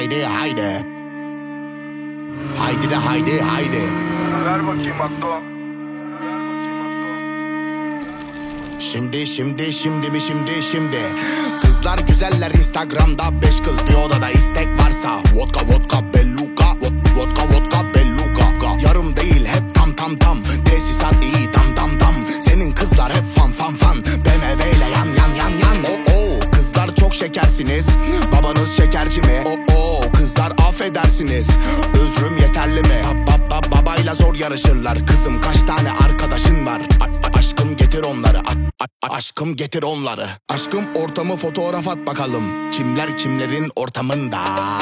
haydi haydi. Haydi de haydi haydi. Ver bakayım Akdo. Şimdi. Kızlar güzeller Instagram'da 5 kız bir odada istek varsa. Vodka belluka. Vodka belluka. Yarım değil hep tam. Tesisat iyi dam. Senin kızlar hep fan. BMW ile yan. Kızlar çok şekersiniz. Babanız şekerci mi? Kızlar affedersiniz. Özrüm yeterli mi? Babayla zor yarışırlar. Kızım kaç tane arkadaşın var? Aşkım getir onları. Aşkım getir onları. Aşkım ortamı fotoğraf at bakalım. Kimler kimlerin ortamında?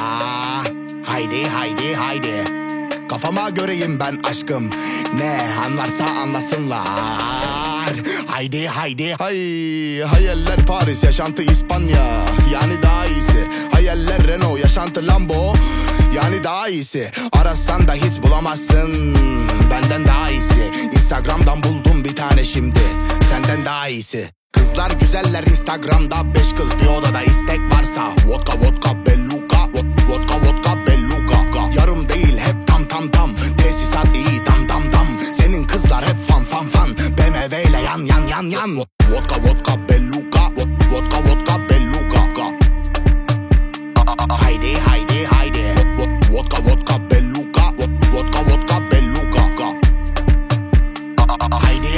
Haydi. Kafama göreyim ben aşkım. Ne anlarsa anlasınlar. Haydi. Hayaller Paris, yaşantı İspanya. Yani daha iyisi. Hayaller Renault, yaşantı Lambo. Yani daha iyisi. Arasan da hiç bulamazsın. Benden daha iyisi. Instagram'dan buldum bir tane şimdi. Senden daha iyisi. Kızlar güzeller Instagram'da 5 kız bir odada istek varsa. Vodka belluka. Vodka belluka. Yarım değil hep tam. Tesisat iyi dam. Senin kızlar hep fan. BMW ile yan. Vodka belluka. Vodka belluka. Haydi. Vodka belluka. Vodka belluka. Haydi.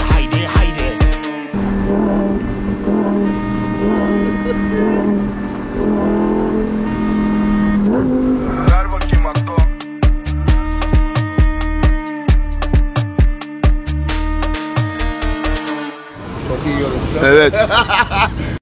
Ver bakayım Akdo. Çok iyi görüntüler. Evet.